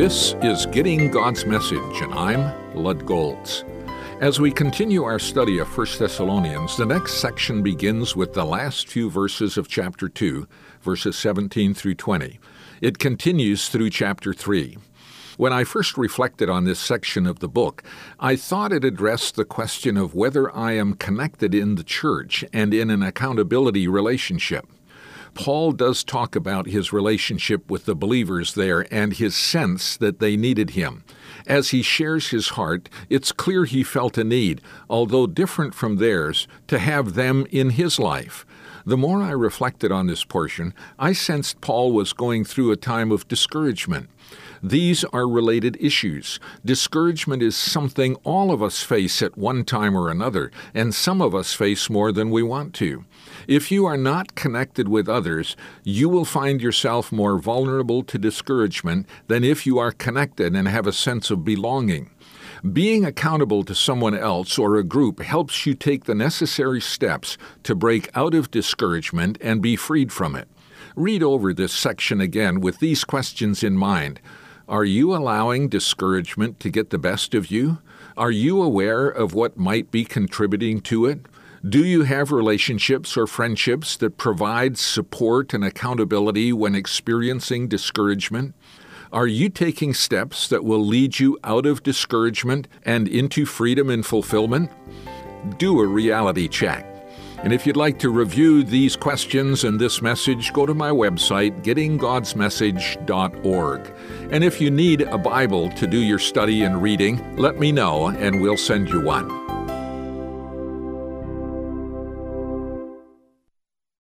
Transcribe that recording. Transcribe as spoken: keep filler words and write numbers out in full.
This is Getting God's Message, and I'm Lud Goltz. As we continue our study of First Thessalonians, the next section begins with the last few verses of chapter two, verses seventeen through twenty. It continues through chapter three. When I first reflected on this section of the book, I thought it addressed the question of whether I am connected in the church and in an accountability relationship. Paul does talk about his relationship with the believers there and his sense that they needed him. As he shares his heart, it's clear he felt a need, although different from theirs, to have them in his life. The more I reflected on this portion, I sensed Paul was going through a time of discouragement. These are related issues. Discouragement is something all of us face at one time or another, and some of us face more than we want to. If you are not connected with others, you will find yourself more vulnerable to discouragement than if you are connected and have a sense of belonging. Being accountable to someone else or a group helps you take the necessary steps to break out of discouragement and be freed from it. Read over this section again with these questions in mind. Are you allowing discouragement to get the best of you? Are you aware of what might be contributing to it? Do you have relationships or friendships that provide support and accountability when experiencing discouragement? Are you taking steps that will lead you out of discouragement and into freedom and fulfillment? Do a reality check. And if you'd like to review these questions and this message, go to my website, getting gods message dot org. And if you need a Bible to do your study and reading, let me know and we'll send you one.